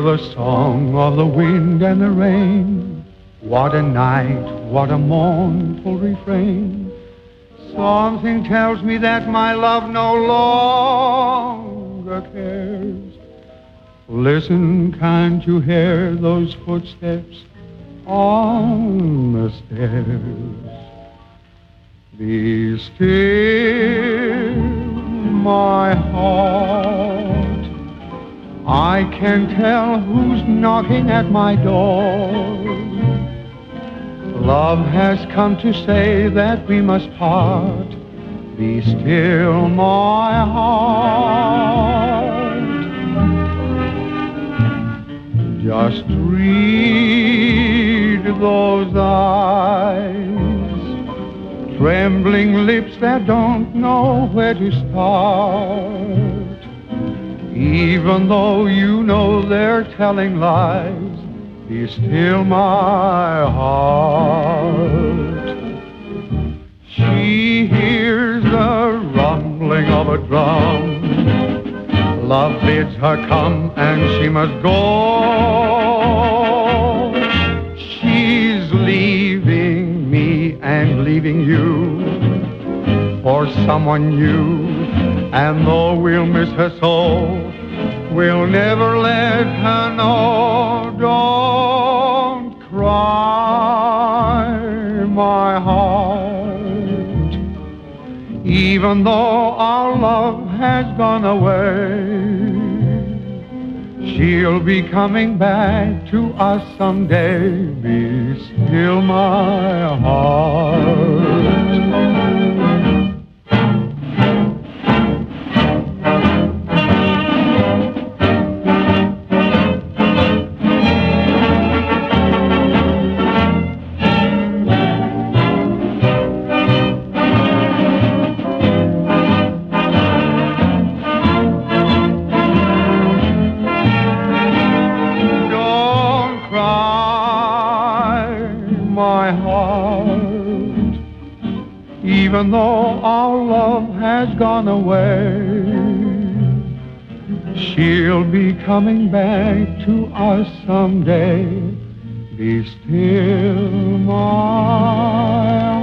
the song of the wind and the rain. What a night, what a mournful refrain. Something tells me that my love no longer cares. Listen, can't you hear those footsteps on the stairs? Be still, my heart. I can tell who's knocking at my door. Love has come to say that we must part. Be still, my heart. Just read those eyes, trembling lips that don't know where to start. Even though you know they're telling lies, be still, my heart. She hears the rumbling of a drum. Love bids her come and she must go. She's leaving me and leaving you for someone new. And though we'll miss her so, we'll never let her know. Don't cry, my heart. Even though our love has gone away, she'll be coming back to us someday. Be still, my heart. My heart, even though our love has gone away, she'll be coming back to us someday. Be still, my